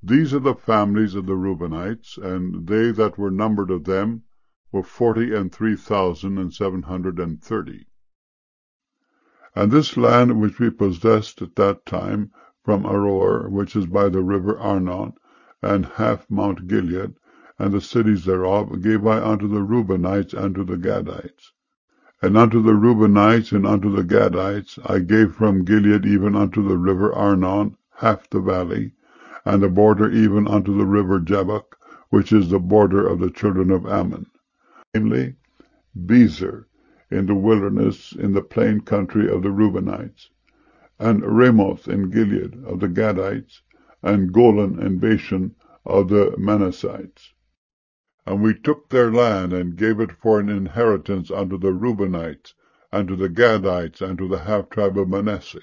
These are the families of the Reubenites, and they that were numbered of them were 40,003,730. And this land which we possessed at that time from Aroer, which is by the river Arnon, and half Mount Gilead, and the cities thereof, gave I unto the Reubenites and to the Gadites. And unto the Reubenites and unto the Gadites I gave from Gilead even unto the river Arnon half the valley, and the border even unto the river Jabbok, which is the border of the children of Ammon, namely Bezer, in the wilderness, in the plain country of the Reubenites, and Ramoth in Gilead of the Gadites, and Golan and Bashan of the Manassites. And we took their land, and gave it for an inheritance unto the Reubenites, and to the Gadites, and to the half tribe of Manasseh.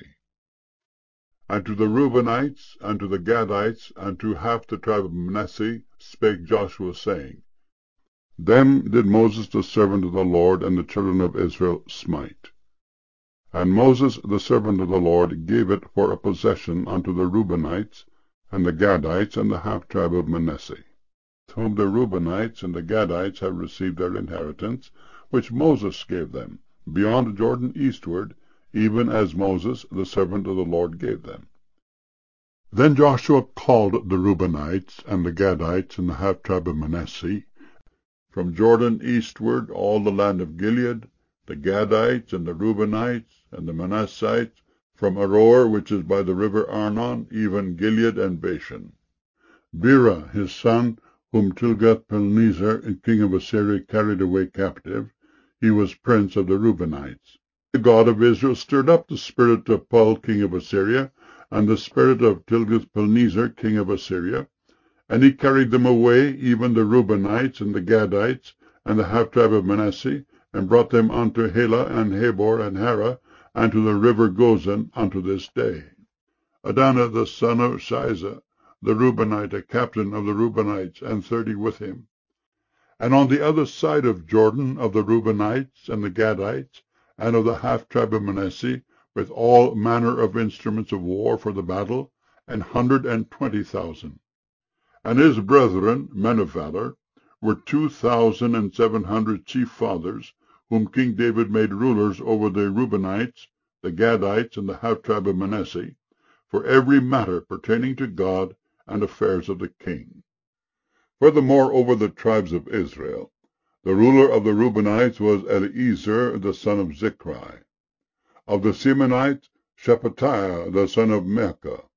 And to the Reubenites, and to the Gadites, and to half the tribe of Manasseh spake Joshua, saying, Them did Moses the servant of the Lord and the children of Israel smite. And Moses the servant of the Lord gave it for a possession unto the Reubenites, and the Gadites, and the half tribe of Manasseh, whom the Reubenites and the Gadites have received their inheritance, which Moses gave them, beyond Jordan eastward, even as Moses the servant of the Lord gave them. Then Joshua called the Reubenites, and the Gadites, and the half tribe of Manasseh, from Jordan eastward all the land of Gilead, the Gadites, and the Reubenites, and the Manassites, from Aroer, which is by the river Arnon, even Gilead and Bashan. Bera his son, whom Tilgath-Pilneser, king of Assyria, carried away captive, he was prince of the Reubenites. The God of Israel stirred up the spirit of Pul, king of Assyria, and the spirit of Tilgath-Pilneser, king of Assyria, and he carried them away, even the Reubenites, and the Gadites, and the half tribe of Manasseh, and brought them unto Helah, and Habor, and Hara, and to the river Gozan, unto this day. Adonai the son of Shiza, the Reubenite, a captain of the Reubenites, and 30 with him. And on the other side of Jordan, of the Reubenites, and the Gadites, and of the half tribe of Manasseh, with all manner of instruments of war for the battle, 120,000. And his brethren, men of valor, were 2,700 chief fathers, whom King David made rulers over the Reubenites, the Gadites, and the half tribe of Manasseh, for every matter pertaining to God and affairs of the king. Furthermore, over the tribes of Israel, the ruler of the Reubenites was Eliezer the son of Zichri. Of the Simeonites, Shephatiah the son of Micah.